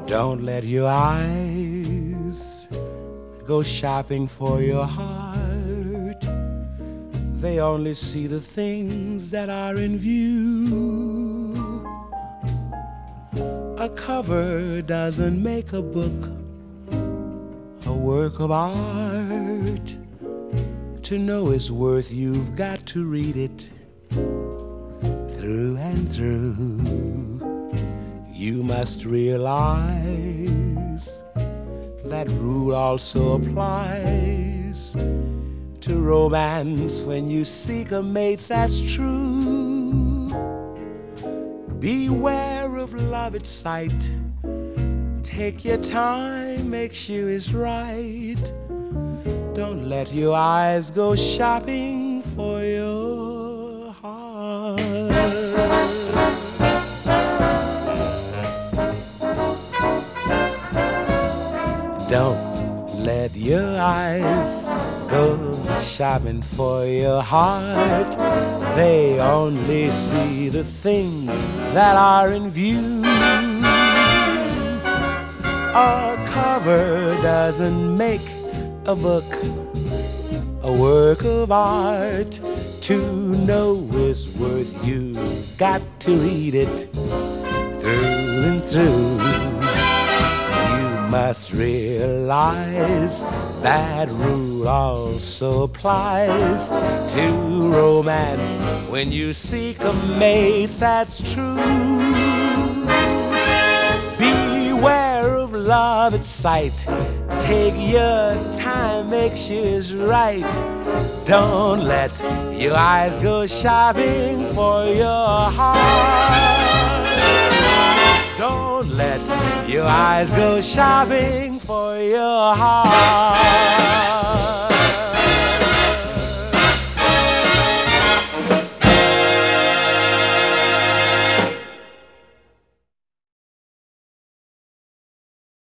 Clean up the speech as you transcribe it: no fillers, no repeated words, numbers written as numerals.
Don't let your eyes go shopping for your heart. They only see the things that are in view. A cover doesn't make a book a work of art. To know its worth, you've got to read it through and through. You must realize that rule also applies to romance when you seek a mate that's true. Beware of love at sight. Take your time, make sure it's right. Don't let your eyes go shopping for your heart. Don't let your eyes go shopping for your heart. They only see the things that are in view. A cover doesn't make a book a work of art. To know its worth, you've got to read it through and through. Must realize that rule also applies to romance when you seek a mate that's true. Beware of love at sight. Take your time, make sure it's right. Don't let your eyes go shopping for your heart. Don't let your eyes go shopping for your heart.